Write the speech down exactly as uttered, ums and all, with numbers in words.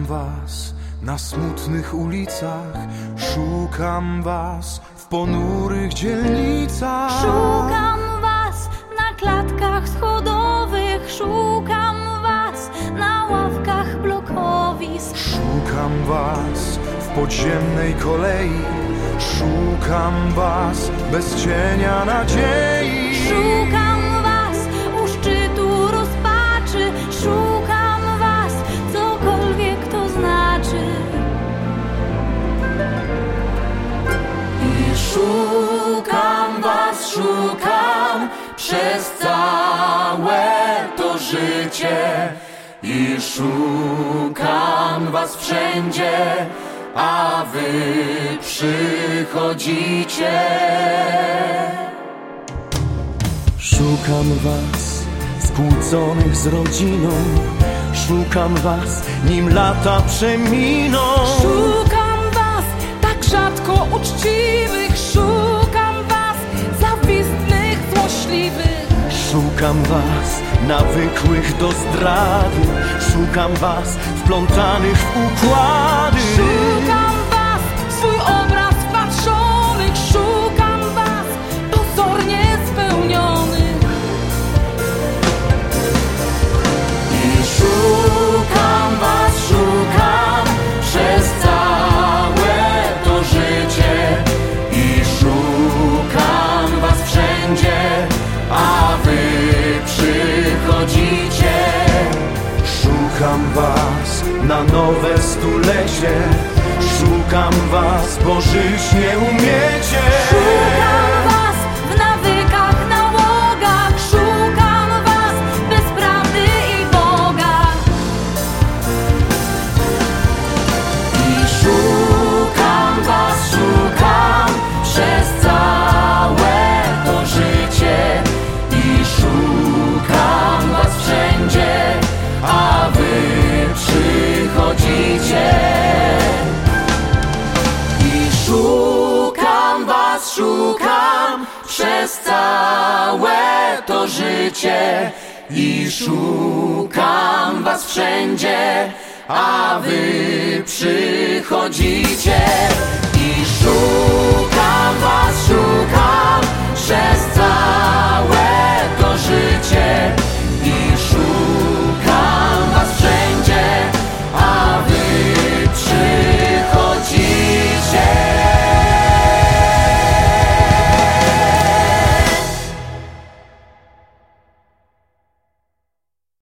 Szukam was na smutnych ulicach, szukam was w ponurych dzielnicach. Szukam was na klatkach schodowych, szukam was na ławkach blokowisk. Szukam was w podziemnej kolei, szukam was bez cienia nadziei. Szukam was u szczytu rozpaczy, szukam was, cokolwiek to znaczy. I szukam was, szukam przez całe to życie. I szukam was wszędzie, a wy przychodzicie. Szukam was skłóconych z rodziną, szukam was nim lata przeminą. Szukam was tak rzadko uczciwych, szukam was zawistnych, złośliwych. Szukam was nawykłych do zdrady, szukam was wplątanych w układy. Szukam was w swój obraz wpatrzonych, szukam was pozornie spełnionych. I szukam was, szukam przez całe to życie. I szukam was wszędzie, a wy przychodzicie. Szukam was na nowe stulecie, szukam was, bo żyć nie umiecie. Szukam was w nawykach, nałogach, szukam was bez prawdy i Boga. I szukam was, szukam przez całe to życie. I szukam was wszędzie, a wy przychodzicie. I szukam was, szukam przez całe to życie. I szukam was wszędzie, a wy przychodzicie.